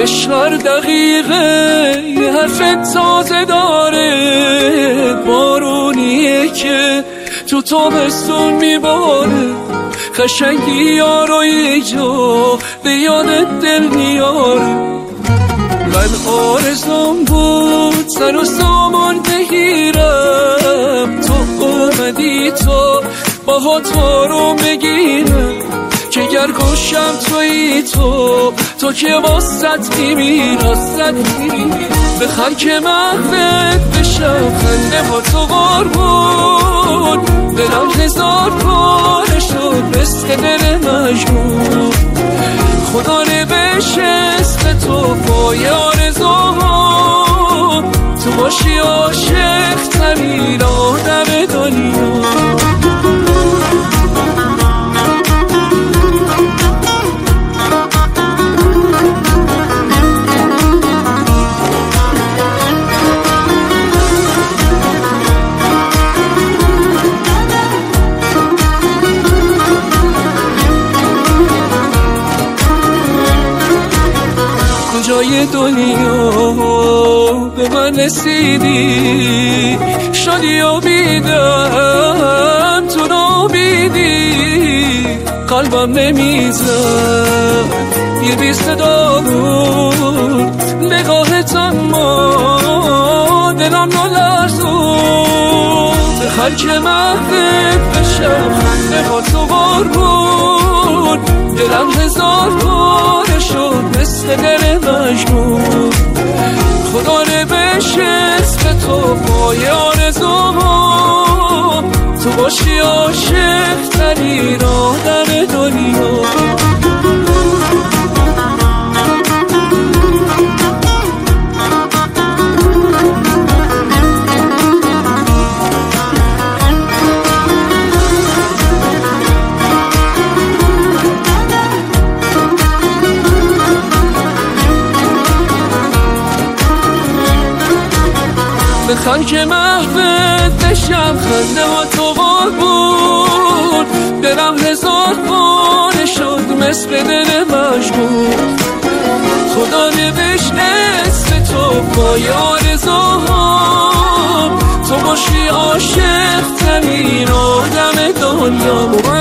عشق هر دقیقه یه حرف تازه داره، بارونیه که تو تابستون میباره، قشنگی یارو یه جا به یادت دل میاره. من آرزوم بود سر و سامان بگیرم، تو اومدی تو با تو رو بگیرم، که گر گوشم تویی تو که واسط میمیرم، به خاک محوت بشم، خنده با تو قربون، دلم هزار پاره شد مثل دل مجنون. خدا نوشت اسم تو پای آرزوها، تو باشی عاشق ترین آدم دنیا. کجای دنیا به من رسیدی، شادی و بیدم تو نابیدی، قلبم نمیزد یه بی صدا بود، نگاهت اما دلم نلرزود، به خلک محوت بشم، خنده با تو قربون، دلم هزار پاره شد مثل دل مجنون. خدا نوشت اسم تو پای آرزوها، تو باشی عاشق ترین آدم دنیا. به خاک محوت بشم، خنده با تو قربون، دلم هزار پاره شد مثل دل مجنون. خدا نوشت اسم تو پای آرزوها، تو باشی عاشق ترین آدم دنیا.